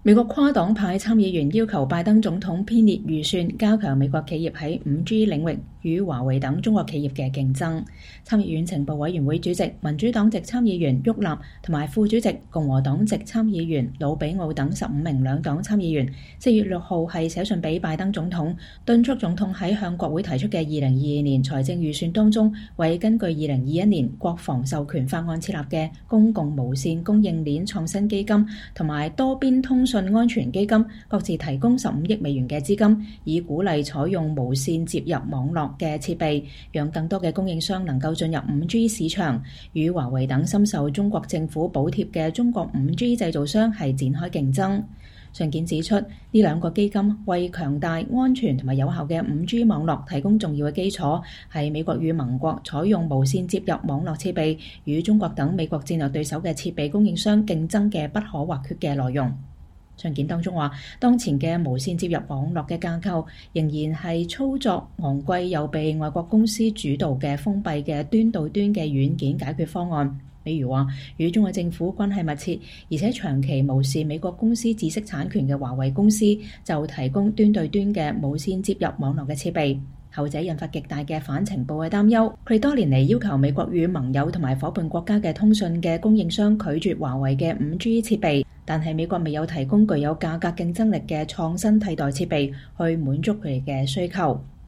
美國跨黨派參議員要求拜登總統編列預算，加強美國企業喺 5G 領域與華為等中國企業嘅競爭。參議院情報委員會主席民主黨籍參議員沃納同埋副主席共和黨籍參議員魯比奧等15名兩黨參議員4月6號係寫信俾拜登總統，敦促總統喺向國會提出嘅2022年財政預算當中，為根據2021年國防授權法案設立嘅公共無線供應鏈創新基金同埋多邊通訊安全基金各自提供15億美元嘅資金，以鼓勵採用無線接入網絡嘅設備，讓更多嘅供應商能夠進入 5G 市場，與華為等深受中國政府補貼嘅中國 5G 製造商係展開競爭。信件指出，呢兩個基金為強大、安全同埋有效嘅 5G 網絡提供重要嘅基礎，係美國與盟國採用無線接入網絡設備與中國等美國戰略對手嘅設備供應商競爭嘅不可或缺嘅內容。信件當中話，當前嘅無線接入網絡嘅架構仍然係操作昂貴又被外國公司主導嘅封閉嘅端到端嘅軟件解決方案。比如話，與中國政府關係密切，而且長期無視美國公司知識產權嘅華為公司，就提供端對端嘅無線接入網絡嘅設備。後者引發極大嘅反情報嘅擔憂。佢哋多年嚟要求美國與盟友同埋夥伴國家嘅通訊嘅供應商拒絕華為嘅 5G 設備，但係美國未有提供具有價格競爭力嘅創新替代設備去滿足佢哋嘅需求。